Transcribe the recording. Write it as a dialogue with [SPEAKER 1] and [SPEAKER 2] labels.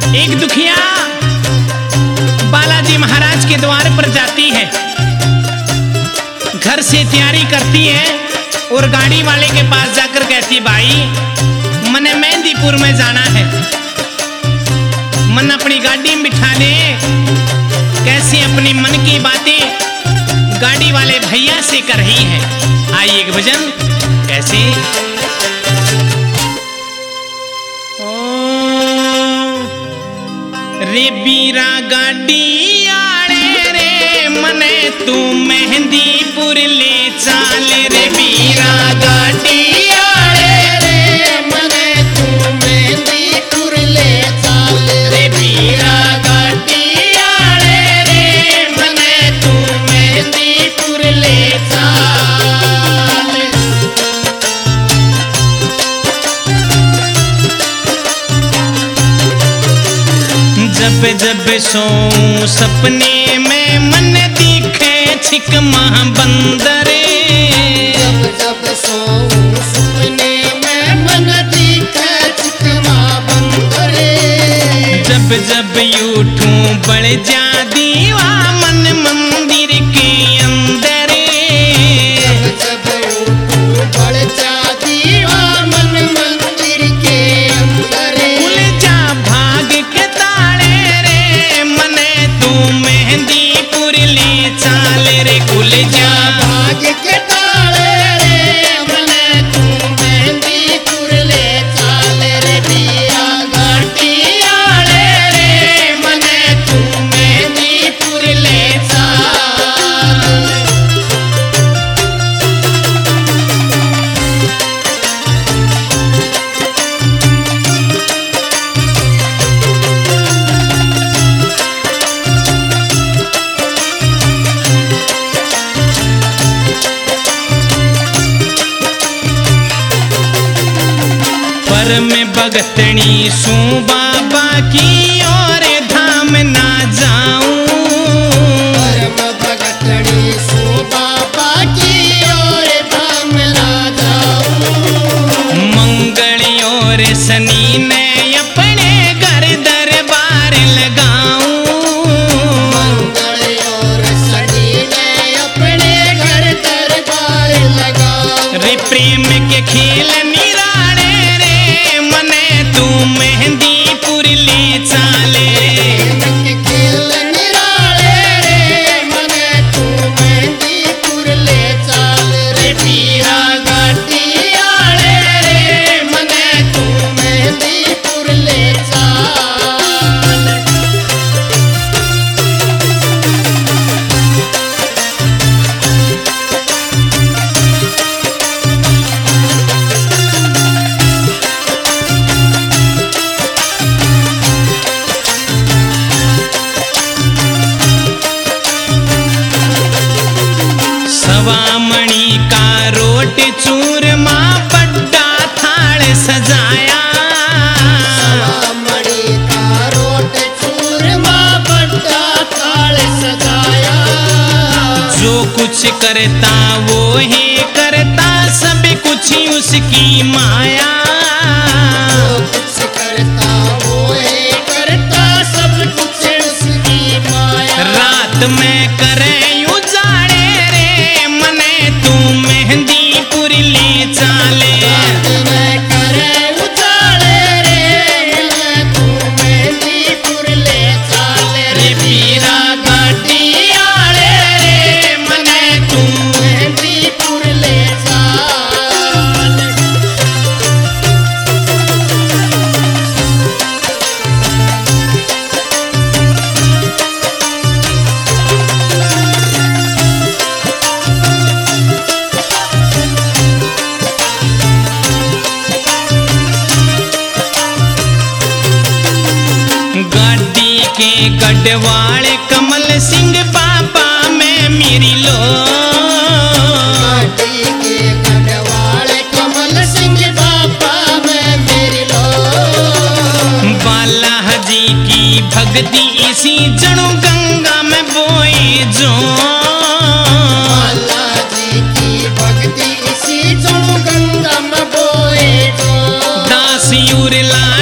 [SPEAKER 1] एक दुखिया बालाजी महाराज के द्वार पर जाती है, घर से तैयारी करती है और गाड़ी वाले के पास जाकर कहती, भाई मने मेहंदीपुर में जाना है, मन अपनी गाड़ी में बिठा ले। कैसे अपनी मन की बातें गाड़ी वाले भैया से कर रही है। आइए एक भजन कैसे। रे बीरा गाड़ी आड़े रे मने तू मेहंदीपुर ले चाल रे बीरा गाड़ी आड़े रे मने तू मेहंदीपुर ले चाल रे बीरा गाड़ी आड़े रे मने तू मेहंदीपुर ले चाल। जब जब सोऊं सपने में मन दिखे छिकमा बंदरे,
[SPEAKER 2] जब जब सोऊं सपने में मन दिखे छिकमा बंदरे,
[SPEAKER 1] जब जब उठूं बढ़ जा दीवा मन मंदिर के अंदरे,
[SPEAKER 2] जब जब उठूं बढ़ जा दीवा मन मंदिर के अंदरे,
[SPEAKER 1] खुल जा भाग के ताले रे मने तू मेहंदीपुर ले चाल रे, खुल जा
[SPEAKER 2] भाग के ताले रे मने तू मेहंदीपुर ले चाल रे बीरा गाड़ी आड़े रे मने तू मेहंदीपुर ले चाल।
[SPEAKER 1] पर मैं भगतनी सू बाबा की और धाम ना जाऊं,
[SPEAKER 2] परम भगतड़ी सो बाबा की ओर धाम ना जाऊं,
[SPEAKER 1] मंगल और शनि ने अपने घर दरबार लगाऊं,
[SPEAKER 2] मंगल और शनि ने अपने घर दरबार लगाऊं,
[SPEAKER 1] रे प्रेम के खेल निराले रे मने तू मेहंदीपुर ले चाले,
[SPEAKER 2] प्रेम के खेल निराले रे मने तू मेहंदीपुर ले चाल रे बीरा गाड़ी आड़े रे मने तू मेहंदीपुर ले चाल।
[SPEAKER 1] सवामणि का रोट चूरमा बड्डा थाल सजाया,
[SPEAKER 2] सवामणि का रोट चूरमा बड्डा थाल सजाया,
[SPEAKER 1] जो कुछ करता वो ही करता सब कुछ उसकी माया,
[SPEAKER 2] जो कुछ करता वो ही करता सब कुछ उसकी माया,
[SPEAKER 1] रात में करे उजाड़े रे मने तू मेहंदीपुर ले चाले,
[SPEAKER 2] रात में करे उजाले रे मने तू मेहंदीपुर ले चाल रे बीरा गाड़ी आड़े रे मने तू मेहंदीपुर ले चाल।
[SPEAKER 1] गाड़ी के गढ़वाले कमल सिंह बाबा में मेरी लो,
[SPEAKER 2] गाड़ी के गढ़वाले कमल सिंह बाबा में मेरी लो,
[SPEAKER 1] बाला जी की भक्ति इसी जणु गंगा में बोए जो,
[SPEAKER 2] बाला जी की भक्ति इसी जणु गंगा में बोए जो,
[SPEAKER 1] दास यूर ला